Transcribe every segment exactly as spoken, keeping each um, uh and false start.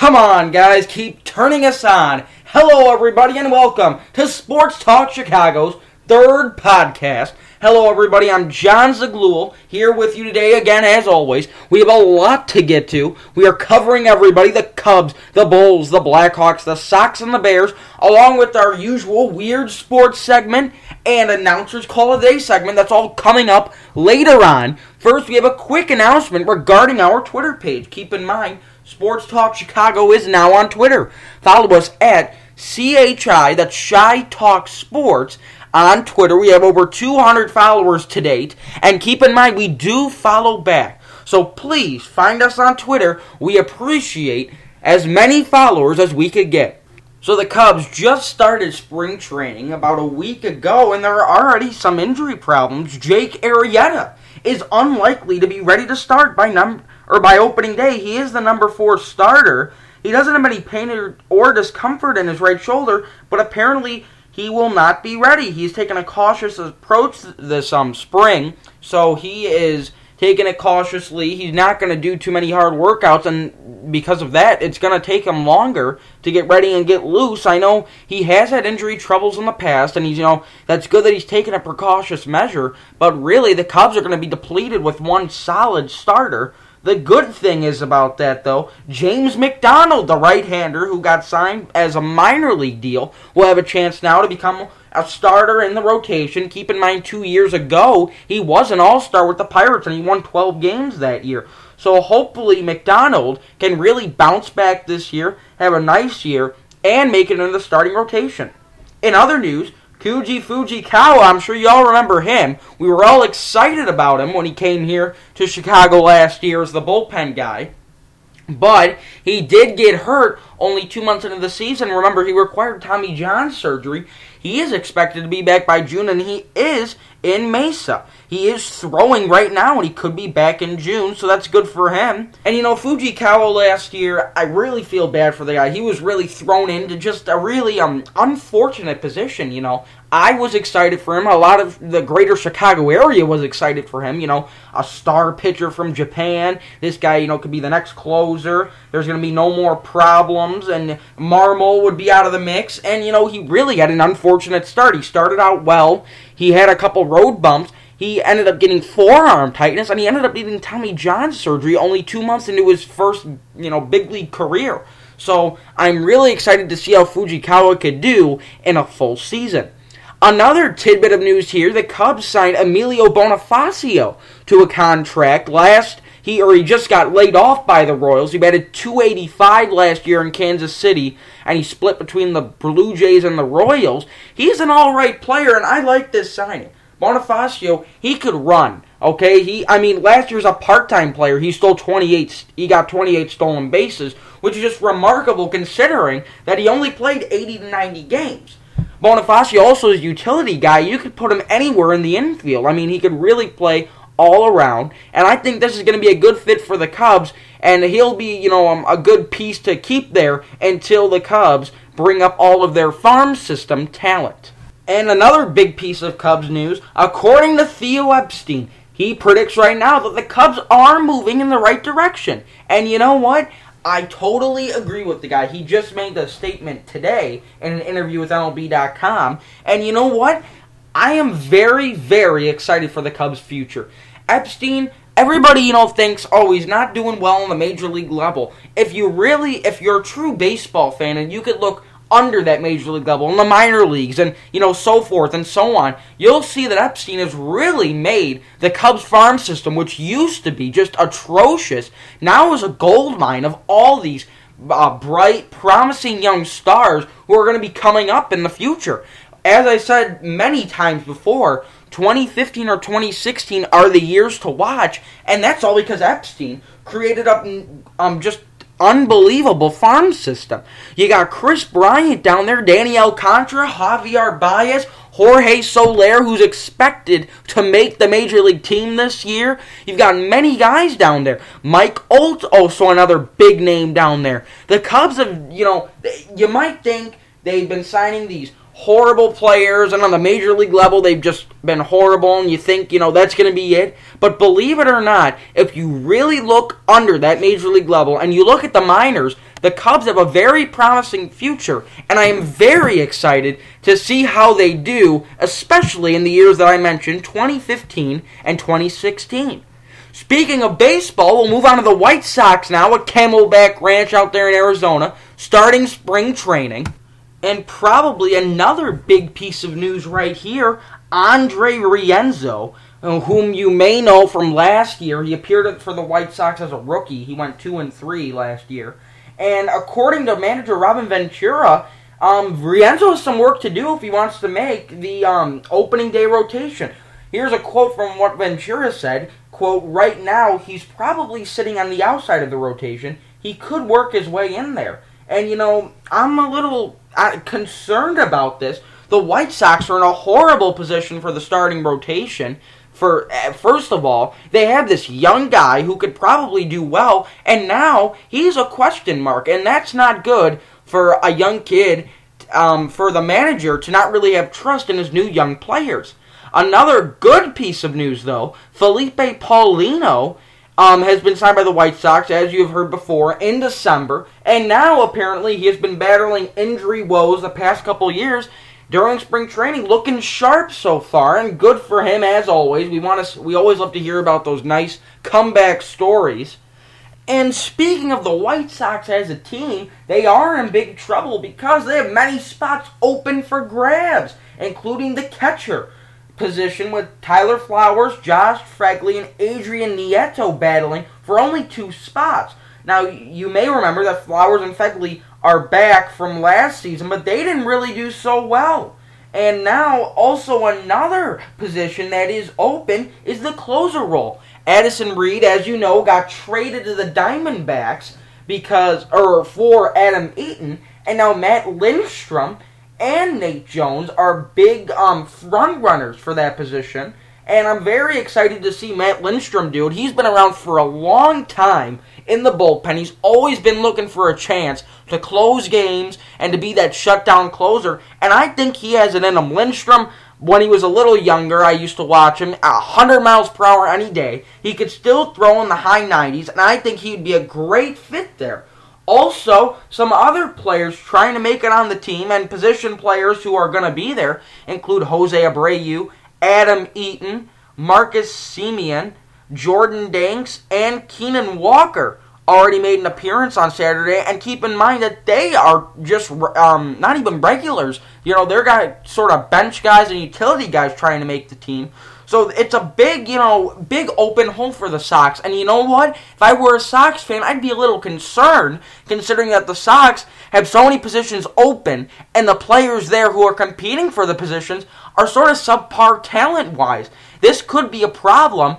Come on, guys, keep turning us on. Hello, everybody, and welcome to Sports Talk Chicago's third podcast. Hello, everybody, I'm John Zaglul, here with you today again, as always. We have a lot to get to. We are covering everybody, the Cubs, the Bulls, the Blackhawks, the Sox, and the Bears, along with our usual weird sports segment and announcers call of the day segment. That's all coming up later on. First, we have a quick announcement regarding our Twitter page. Keep in mind, Sports Talk Chicago is now on Twitter. Follow us at C H I, that's Chi Talk Sports, on Twitter. We have over two hundred followers to date. And keep in mind, we do follow back. So please, find us on Twitter. We appreciate as many followers as we could get. So the Cubs just started spring training about a week ago, and there are already some injury problems. Jake Arrieta is unlikely to be ready to start by number or by opening day. He is the number four starter. He doesn't have any pain or discomfort in his right shoulder, but apparently he will not be ready. He's taken a cautious approach this um spring, so he is taking it cautiously. He's not going to do too many hard workouts, and because of that, it's going to take him longer to get ready and get loose. I know he has had injury troubles in the past, and he's, you know, that's good that he's taken a precautious measure, but really the Cubs are going to be depleted with one solid starter. The good thing is about that, though, James McDonald, the right-hander who got signed as a minor league deal, will have a chance now to become a starter in the rotation. Keep in mind, two years ago, he was an all-star with the Pirates, and he won twelve games that year. So hopefully McDonald can really bounce back this year, have a nice year, and make it into the starting rotation. In other news, Koji Fujikawa, I'm sure you all remember him. We were all excited about him when he came here to Chicago last year as the bullpen guy. But he did get hurt only two months into the season. Remember, he required Tommy John surgery. He is expected to be back by June, and he is in Mesa. He is throwing right now, and he could be back in June, so that's good for him. And, you know, Fujikawa last year, I really feel bad for the guy. He was really thrown into just a really um unfortunate position, you know. I was excited for him. A lot of the greater Chicago area was excited for him. You know, a star pitcher from Japan. This guy, you know, could be the next closer. There's going to be no more problems, and Marmol would be out of the mix. And, you know, he really had an unfortunate start. He started out well. He had a couple road bumps. He ended up getting forearm tightness, and he ended up needing Tommy John surgery only two months into his first, you know, big league career. So I'm really excited to see how Fujikawa could do in a full season. Another tidbit of news here, the Cubs signed Emilio Bonifacio to a contract last, he or he just got laid off by the Royals. He batted two eighty-five last year in Kansas City, and he split between the Blue Jays and the Royals. He's an all-right player, and I like this signing. Bonifacio, he could run, okay? He, I mean, last year was a part-time player. He stole twenty-eight, he got twenty-eight stolen bases, which is just remarkable considering that he only played eighty to ninety games. Bonifacio also is a utility guy. You could put him anywhere in the infield. I mean, he could really play all around, and I think this is going to be a good fit for the Cubs, and he'll be, you know, um, a good piece to keep there until the Cubs bring up all of their farm system talent. And another big piece of Cubs news, according to Theo Epstein, he predicts right now that the Cubs are moving in the right direction. And you know what? I totally agree with the guy. He just made a statement today in an interview with M L B dot com. And you know what? I am very, very excited for the Cubs' future. Epstein, everybody, you know, thinks, oh, he's not doing well on the major league level. If you really, if you're a true baseball fan and you could look under that major league level in the minor leagues and, you know, so forth and so on, you'll see that Epstein has really made the Cubs farm system, which used to be just atrocious, now is a gold mine of all these uh, bright, promising young stars who are going to be coming up in the future. As I said many times before, twenty fifteen or twenty sixteen are the years to watch, and that's all because Epstein created up um just unbelievable farm system. You got Chris Bryant down there, Danny Alcantara, Javier Baez, Jorge Soler, who's expected to make the Major League team this year. You've got many guys down there. Mike Olt, also another big name down there. The Cubs have, you know, you might think they've been signing these horrible players, and on the major league level, they've just been horrible, and you think, you know, that's going to be it. But believe it or not, if you really look under that major league level, and you look at the minors, the Cubs have a very promising future, and I am very excited to see how they do, especially in the years that I mentioned, twenty fifteen and twenty sixteen. Speaking of baseball, we'll move on to the White Sox now at Camelback Ranch out there in Arizona, starting spring training. And probably another big piece of news right here, Andre Rienzo, whom you may know from last year. He appeared for the White Sox as a rookie. He went two and three last year. And according to manager Robin Ventura, um, Rienzo has some work to do if he wants to make the um, opening day rotation. Here's a quote from what Ventura said, quote, "Right now, he's probably sitting on the outside of the rotation. He could work his way in there." And, you know, I'm a little uh, concerned about this. The White Sox are in a horrible position for the starting rotation. For uh, first of all, they have this young guy who could probably do well, and now he's a question mark, and that's not good for a young kid, um, for the manager to not really have trust in his new young players. Another good piece of news, though, Felipe Paulino um, has been signed by the White Sox, as you have heard before, in December, and now apparently he has been battling injury woes the past couple years during spring training, looking sharp so far, and good for him as always. We want to, we always love to hear about those nice comeback stories. And speaking of the White Sox as a team, they are in big trouble because they have many spots open for grabs, including the catcher position with Tyler Flowers, Josh Fregley, and Adrian Nieto battling for only two spots. Now, you may remember that Flowers and Fregley are back from last season, but they didn't really do so well. And now, also another position that is open is the closer role. Addison Reed, as you know, got traded to the Diamondbacks because, or for Adam Eaton, and now Matt Lindstrom and Nate Jones are big um, front runners for that position. And I'm very excited to see Matt Lindstrom do it. He's been around for a long time in the bullpen. He's always been looking for a chance to close games and to be that shutdown closer. And I think he has it in him. Lindstrom, when he was a little younger, I used to watch him at one hundred miles per hour any day. He could still throw in the high nineties, and I think he'd be a great fit there. Also, some other players trying to make it on the team and position players who are going to be there include Jose Abreu, Adam Eaton, Marcus Semien, Jordan Danks, and Keenan Walker already made an appearance on Saturday. And keep in mind that they are just um, not even regulars. You know, they're guys, sort of bench guys and utility guys trying to make the team. So it's a big, you know, big open hole for the Sox. And you know what? If I were a Sox fan, I'd be a little concerned, considering that the Sox have so many positions open, and the players there who are competing for the positions are sort of subpar talent-wise. This could be a problem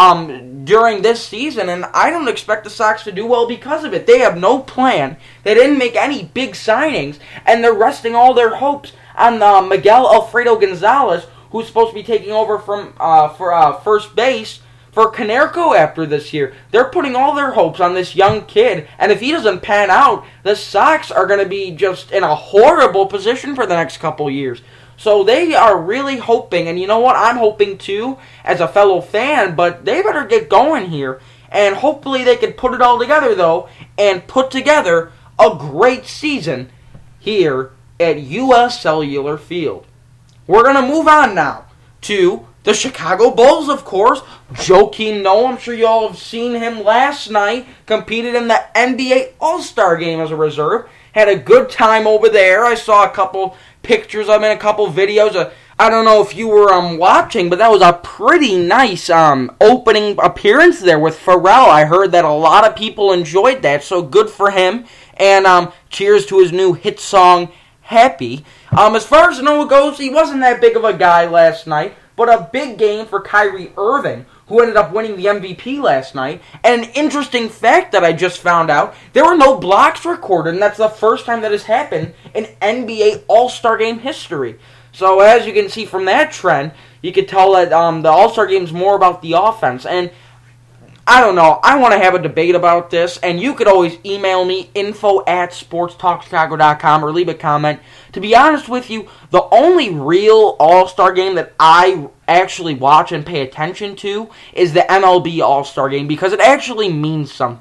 um, during this season, and I don't expect the Sox to do well because of it. They have no plan. They didn't make any big signings, and they're resting all their hopes on uh, Miguel Alfredo Gonzalez, who's supposed to be taking over from uh, for uh, first base for Konerko after this year. They're putting all their hopes on this young kid, and if he doesn't pan out, the Sox are going to be just in a horrible position for the next couple years. So they are really hoping, and you know what, I'm hoping too, as a fellow fan, but they better get going here, and hopefully they can put it all together, though, and put together a great season here at U S Cellular Field. We're going to move on now to the Chicago Bulls, of course. Joakim Noah, I'm sure you all have seen him last night, competed in the N B A All-Star Game as a reserve. Had a good time over there. I saw a couple pictures of him and a couple videos. Uh, I don't know if you were um, watching, but that was a pretty nice um, opening appearance there with Pharrell. I heard that a lot of people enjoyed that, so good for him. And um, cheers to his new hit song, Happy. Um, as far as Noah goes, he wasn't that big of a guy last night, but a big game for Kyrie Irving, who ended up winning the M V P last night. And an interesting fact that I just found out, there were no blocks recorded, and that's the first time that has happened in N B A All-Star Game history. So as you can see from that trend, you can tell that um, the All-Star Game is more about the offense. And I don't know, I want to have a debate about this, and you could always email me, info at sports talk chicago dot com, or leave a comment. To be honest with you, the only real All-Star Game that I actually watch and pay attention to is the M L B All-Star Game, because it actually means something.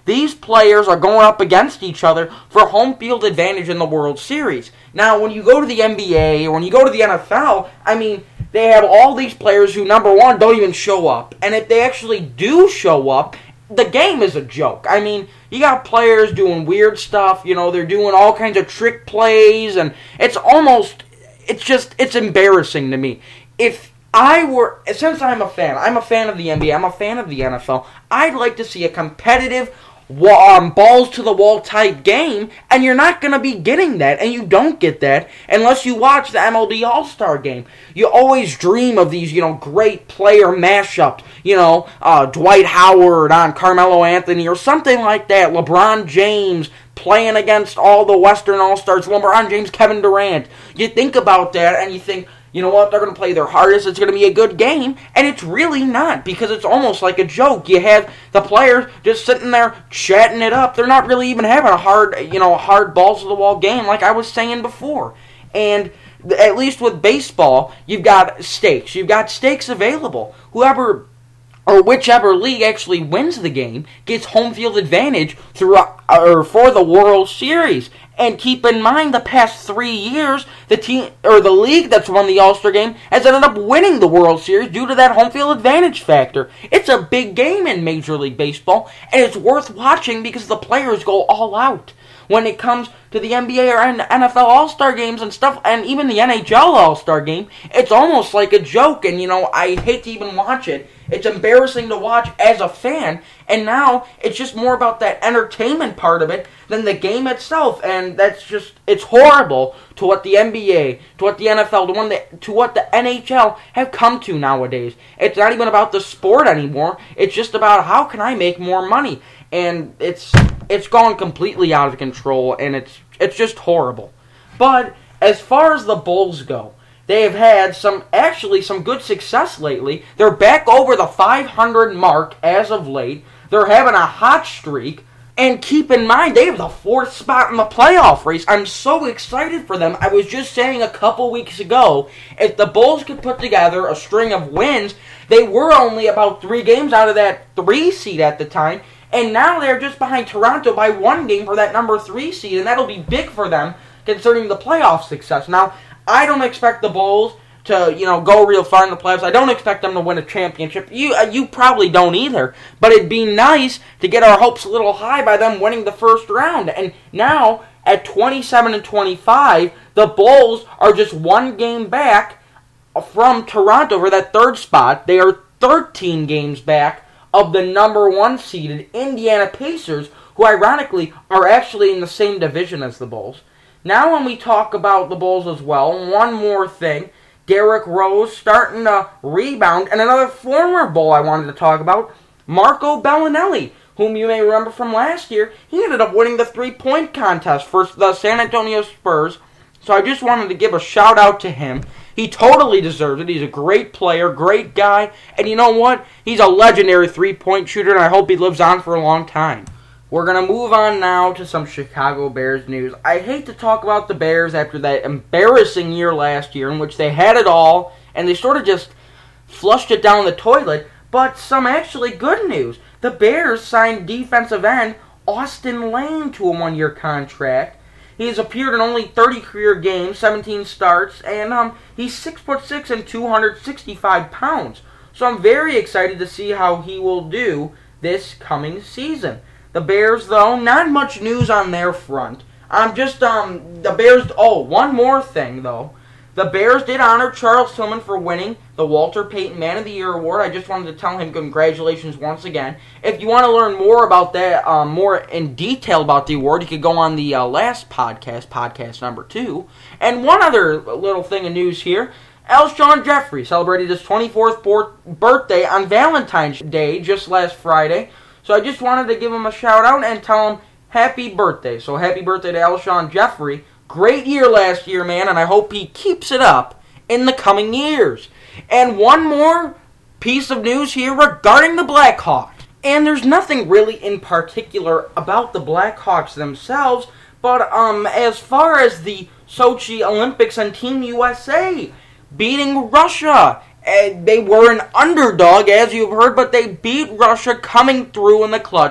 These players are going up against each other for home field advantage in the World Series. Now, when you go to the N B A or when you go to the N F L, I mean, they have all these players who, number one, don't even show up. And if they actually do show up, the game is a joke. I mean, you got players doing weird stuff, you know, they're doing all kinds of trick plays, and it's almost, it's just, it's embarrassing to me. If I were, since I'm a fan, I'm a fan of the N B A, I'm a fan of the N F L, I'd like to see a competitive, um, balls-to-the-wall type game, and you're not going to be getting that, and you don't get that unless you watch the M L B All-Star Game. You always dream of these, you know, great player mashups, you know, uh, Dwight Howard on Carmelo Anthony or something like that, LeBron James playing against all the Western All-Stars, LeBron James, Kevin Durant. You think about that, and you think, you know what, they're going to play their hardest, it's going to be a good game, and it's really not, because it's almost like a joke. You have the players just sitting there chatting it up. They're not really even having a hard, you know, hard balls-to-the-wall game like I was saying before. And at least with baseball, you've got stakes. You've got stakes available. Whoever or whichever league actually wins the game gets home field advantage through or for the World Series. And keep in mind, the past three years, the team or the league that's won the All-Star Game has ended up winning the World Series due to that home field advantage factor. It's a big game in Major League Baseball, and it's worth watching because the players go all out. When it comes to the N B A or N F L All-Star Games and stuff, and even the N H L All-Star Game, it's almost like a joke, and, you know, I hate to even watch it. It's embarrassing to watch as a fan, and now it's just more about that entertainment part of it than the game itself, and that's just, it's horrible to what the N B A, to what the N F L, to, one that, to what the N H L have come to nowadays. It's not even about the sport anymore, it's just about how can I make more money, and it's it's gone completely out of control, and it's it's just horrible. But as far as the Bulls go, they have had some, actually some good success lately. They're back over the five hundred mark as of late. They're having a hot streak. And keep in mind, they have the fourth spot in the playoff race. I'm so excited for them. I was just saying a couple weeks ago, if the Bulls could put together a string of wins, they were only about three games out of that three seed at the time. And now they're just behind Toronto by one game for that number three seed. And that'll be big for them, concerning the playoff success. Now, I don't expect the Bulls to, you know, go real far in the playoffs. I don't expect them to win a championship. You uh, you probably don't either. But it'd be nice to get our hopes a little high by them winning the first round. And now, at twenty-seven and twenty-five, the Bulls are just one game back from Toronto for that third spot. They are thirteen games back of the number one seeded Indiana Pacers, who ironically are actually in the same division as the Bulls. Now when we talk about the Bulls as well, one more thing. Derrick Rose starting to rebound. And another former Bull I wanted to talk about, Marco Bellinelli, whom you may remember from last year. He ended up winning the three-point contest for the San Antonio Spurs. So I just wanted to give a shout-out to him. He totally deserves it. He's a great player, great guy. And you know what? He's a legendary three-point shooter, and I hope he lives on for a long time. We're going to move on now to some Chicago Bears news. I hate to talk about the Bears after that embarrassing year last year in which they had it all and they sort of just flushed it down the toilet, but some actually good news. The Bears signed defensive end Austin Lane to a one-year contract. He has appeared in only thirty career games, seventeen starts, and um, he's six foot six and two hundred sixty-five pounds. So I'm very excited to see how he will do this coming season. The Bears, though, not much news on their front. I'm just, um, the Bears, oh, one more thing, though. The Bears did honor Charles Tillman for winning the Walter Payton Man of the Year Award. I just wanted to tell him congratulations once again. If you want to learn more about that, um, more in detail about the award, you could go on the uh, last podcast, podcast number two. And one other little thing of news here. Alshon Jeffrey celebrated his twenty-fourth birthday on Valentine's Day just last Friday. So I just wanted to give him a shout out and tell him happy birthday. So happy birthday to Alshon Jeffrey. Great year last year, man, and I hope he keeps it up in the coming years. And one more piece of news here regarding the Blackhawks. And there's nothing really in particular about the Blackhawks themselves, but um, as far as the Sochi Olympics and Team U S A beating Russia, and they were an underdog, as you've heard, but they beat Russia coming through in the clutch,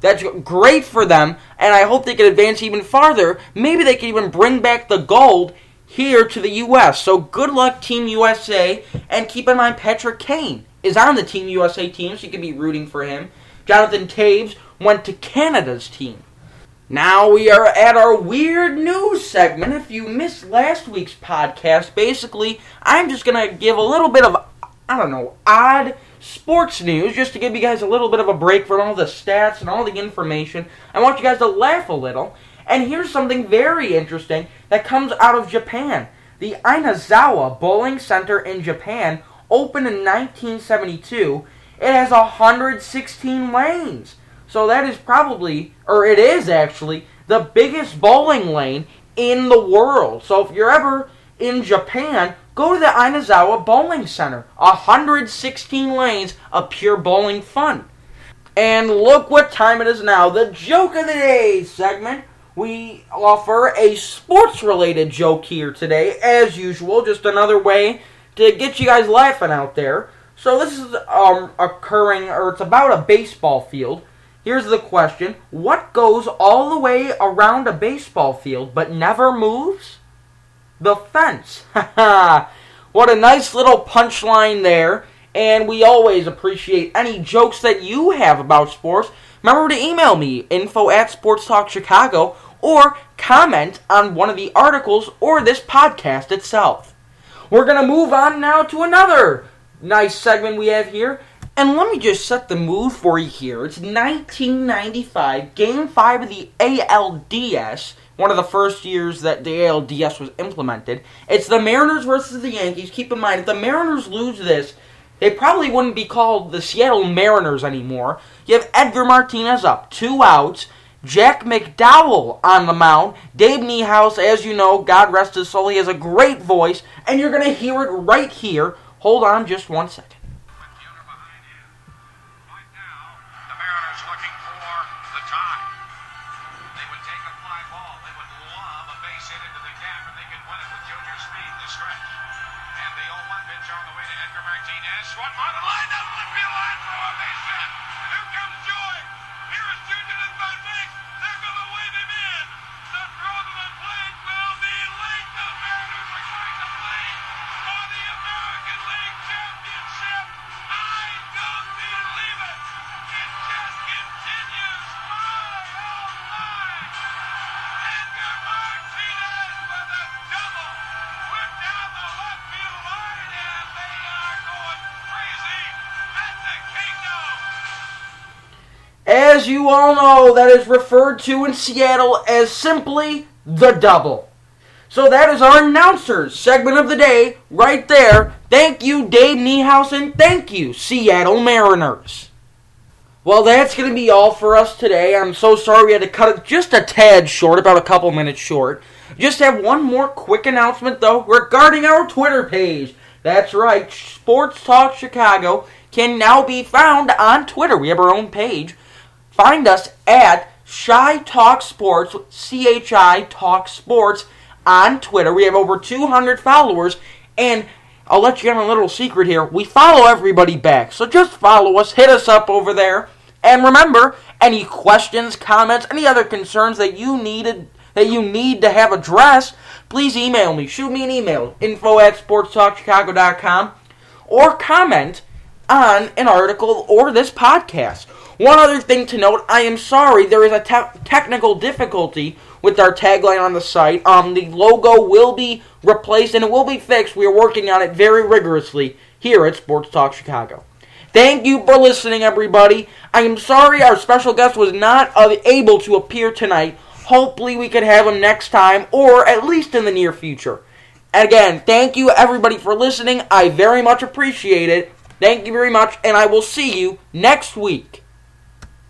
That's great for them, and I hope they can advance even farther. Maybe they can even bring back the gold here to the U S. So good luck, Team U S A, and keep in mind Patrick Kane is on the Team U S A team, so you can be rooting for him. Jonathan Toews went to Canada's team. Now we are at our weird news segment. If you missed last week's podcast, basically, I'm just going to give a little bit of, I don't know, odd sports news, just to give you guys a little bit of a break from all the stats and all the information. I want you guys to laugh a little. And here's something very interesting that comes out of Japan. The Inazawa Bowling Center in Japan opened in nineteen seventy-two. It has one hundred sixteen lanes. So that is probably, or it is actually, the biggest bowling lane in the world. So if you're ever in Japan, go to the Inazawa Bowling Center. one hundred sixteen lanes of pure bowling fun. And look what time it is now. The Joke of the Day segment. We offer a sports-related joke here today, as usual. Just another way to get you guys laughing out there. So this is um, occurring, or it's about a baseball field. Here's the question. What goes all the way around a baseball field but never moves? The fence. What a nice little punchline there. And we always appreciate any jokes that you have about sports. Remember to email me, info at Sports Talk Chicago, or comment on one of the articles or this podcast itself. We're going to move on now to another nice segment we have here. And let me just set the mood for you here. It's nineteen ninety-five, Game five of the A L D S, one of the first years that the A L D S was implemented. It's the Mariners versus the Yankees. Keep in mind, if the Mariners lose this, they probably wouldn't be called the Seattle Mariners anymore. You have Edgar Martinez up, two outs. Jack McDowell on the mound. Dave Niehaus, as you know, God rest his soul, he has a great voice. And you're going to hear it right here. Hold on just one second. As you all know, that is referred to in Seattle as simply the double. So that is our announcers segment of the day right there. Thank you, Dave Niehaus, and thank you, Seattle Mariners. Well, that's going to be all for us today. I'm so sorry we had to cut it just a tad short, about a couple minutes short. Just have one more quick announcement, though, regarding our Twitter page. That's right, Sports Talk Chicago can now be found on Twitter. We have our own page. Find us at Chi Talk Sports, C H I Talk Sports, on Twitter. We have over two hundred followers, and I'll let you in a little secret here. We follow everybody back, so just follow us, hit us up over there, and remember, any questions, comments, any other concerns that you needed, that you need to have addressed, please email me. Shoot me an email, info at sports talk chicago dot com, or comment on an article or this podcast. One other thing to note, I am sorry, there is a te- technical difficulty with our tagline on the site. Um, the logo will be replaced and it will be fixed. We are working on it very rigorously here at Sports Talk Chicago. Thank you for listening, everybody. I am sorry our special guest was not uh, able to appear tonight. Hopefully we could have him next time, or at least in the near future. Again, thank you, everybody, for listening. I very much appreciate it. Thank you very much, and I will see you next week.